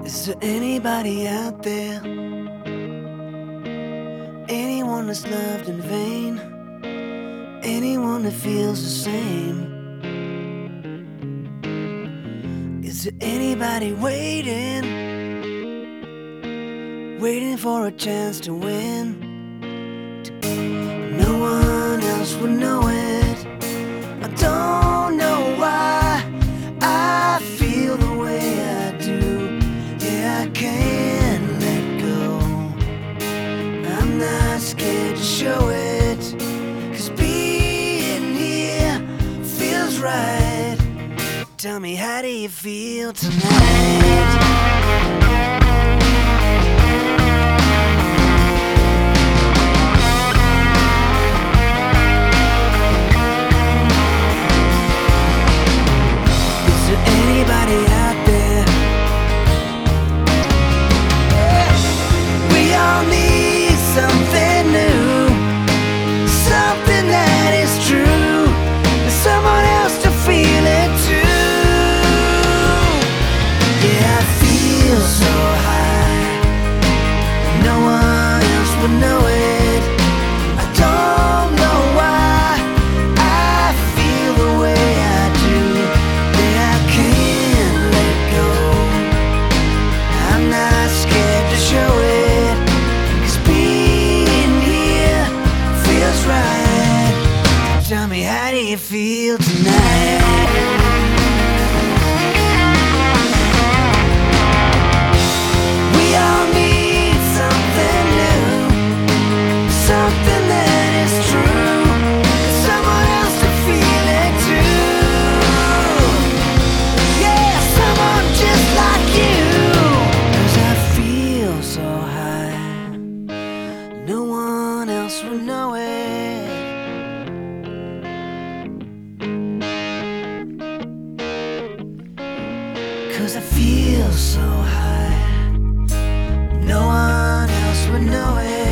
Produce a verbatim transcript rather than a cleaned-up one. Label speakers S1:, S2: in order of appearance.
S1: Is there anybody out there? Anyone that's loved in vain? Anyone that feels the same? Is there anybody waiting? Waiting for a chance to win? No one else would know it. I don't know why I feel the way I do. Yeah, I can't let go. I'm not scared to show it, 'cause being here feels right. Tell me, how do you feel tonight? Anybody out there? We all need something new, something that is true, and someone else to feel it too. Yeah, I feel so high, no one else would know it. I don't know why I feel the way I do. Yeah, I can't let go. I'm not scared to show it, 'cause being here feels right. Tell me, how do you feel tonight? We all need something new, something that is true, someone else to feel it too. Yeah, someone just like you. 'Cause I feel so high, no one else will know it. 'Cause I feel so high, no one else would know it.